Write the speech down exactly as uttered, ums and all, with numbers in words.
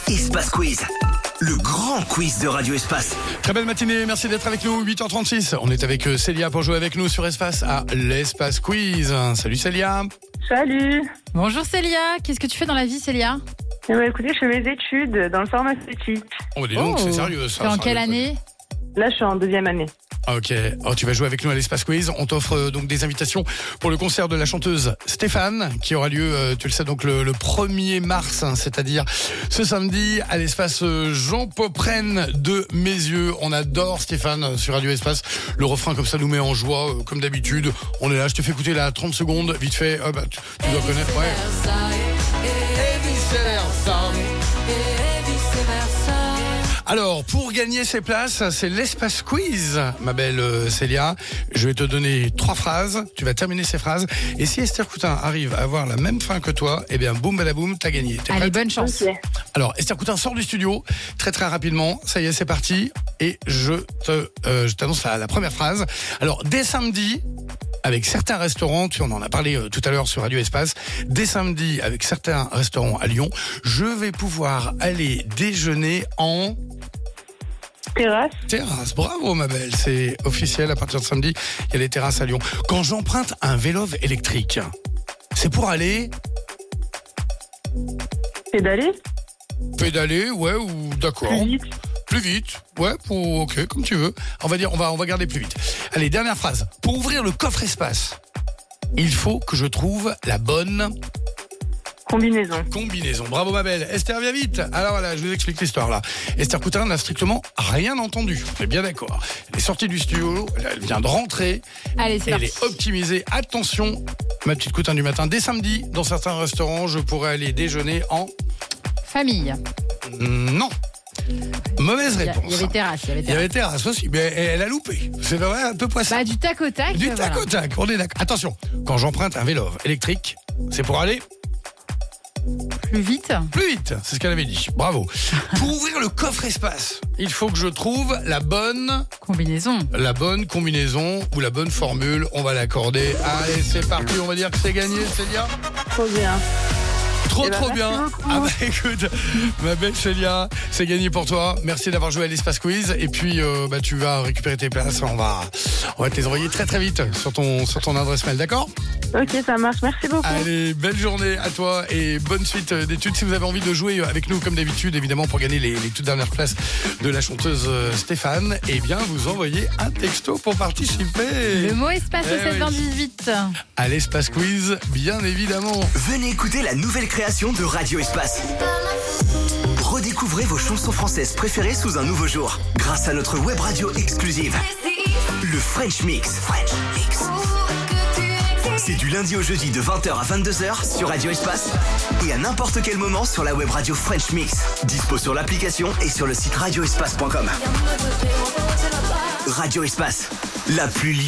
Espace Quiz, le grand quiz de Radio Espace. Très belle matinée, merci d'être avec nous, huit heures trente-six. On est avec Célia pour jouer avec nous sur Espace à l'Espace Quiz. Salut Célia. Salut. Bonjour Célia, qu'est-ce que tu fais dans la vie Célia? Eh ben, écoutez, je fais mes études dans le pharmaceutique. Oh, dis donc, Oh. c'est sérieux ça. T'es en sérieux, quelle ça. année? Là, je suis en deuxième année. Ok, oh, tu vas jouer avec nous à l'Espace Quiz. On t'offre euh, donc des invitations pour le concert de la chanteuse Stéphane, qui aura lieu, euh, tu le sais, donc le, le premier mars, hein, c'est-à-dire ce samedi à l'Espace euh, Jean Popren de Mézieux. On adore Stéphane euh, sur Radio Espace. Le refrain comme ça nous met en joie, euh, comme d'habitude. On est là, je te fais écouter là trente secondes, vite fait. Oh, bah, tu, tu dois connaître, ouais. Et vice-versa. Alors, pour gagner ces places, c'est l'Espace Quiz, ma belle euh, Célia. Je vais te donner trois phrases, tu vas terminer ces phrases. Et si Esther Coutin arrive à avoir la même fin que toi, eh bien, boum, badaboum, t'as gagné. T'es Allez, prête ? bonne chance. Ok. Alors, Esther Coutin sort du studio, très très rapidement. Ça y est, c'est parti. Et je te, euh, je t'annonce la, la première phrase. Alors, dès samedi, avec certains restaurants, tu en en as parlé euh, tout à l'heure sur Radio Espace, dès samedi, avec certains restaurants à Lyon, je vais pouvoir aller déjeuner en... Terrasse. terrasse. Bravo ma belle, c'est officiel, à partir de samedi, il y a les terrasses à Lyon. Quand j'emprunte un vélo électrique, c'est pour aller Pédaler. pédaler, ouais, ou d'accord. Plus vite. Plus vite, ouais, pour, ok, comme tu veux. On va dire, on va, on va garder plus vite. Allez, dernière phrase. Pour ouvrir le coffre espace, il faut que je trouve la bonne Combinaison. combinaison. Bravo ma belle. Esther, viens vite. Alors voilà, je vous explique l'histoire là. Esther Coutin n'a strictement rien entendu. On est bien d'accord. Elle est sortie du studio, elle vient de rentrer. Allez, c'est Elle parti. est optimisée. Attention, ma petite Coutin du matin. Dès samedi, dans certains restaurants, je pourrais aller déjeuner en... Famille. Non. Mauvaise Il y, a- réponse. il y avait terrasse, il y avait Il y terrasse. avait terrasse aussi, mais elle a loupé. C'est vrai, un peu poisson. Bah, du tac au tac. Du euh, tac voilà. au tac, on est d'accord. Attention, quand j'emprunte un vélo électrique, c'est pour aller Plus vite. plus vite. C'est ce qu'elle avait dit. Bravo. Pour ouvrir le coffre espace, il faut que je trouve la bonne, Combinaison. la bonne combinaison ou la bonne formule. On va l'accorder. Allez, c'est parti. On va dire que c'est gagné, Célia. Trop bien. Trop, Eh ben, trop merci bien. beaucoup. Ah bah écoute, ma belle Célia, c'est gagné pour toi. Merci d'avoir joué à l'Espace Quiz. Et puis, euh, bah, tu vas récupérer tes places. On va, on va te les envoyer très très vite sur ton, sur ton adresse mail, d'accord ? Ok, ça marche. Merci beaucoup. Allez, belle journée à toi et bonne suite d'études. Si vous avez envie de jouer avec nous comme d'habitude, évidemment, pour gagner les, les toutes dernières places de la chanteuse euh, Stéphane, eh bien, vous envoyez un texto pour participer. Le mot espace Eh au sept vingt dix-huit. À l'Espace Quiz, bien évidemment. Venez écouter la nouvelle création de Radio Espace. Redécouvrez vos chansons françaises préférées sous un nouveau jour, grâce à notre web radio exclusive, le French Mix. French Mix. C'est du lundi au jeudi de vingt heures à vingt-deux heures sur Radio Espace et à n'importe quel moment sur la web radio French Mix. Dispo sur l'application et sur le site radio espace point com. Radio Espace, la plus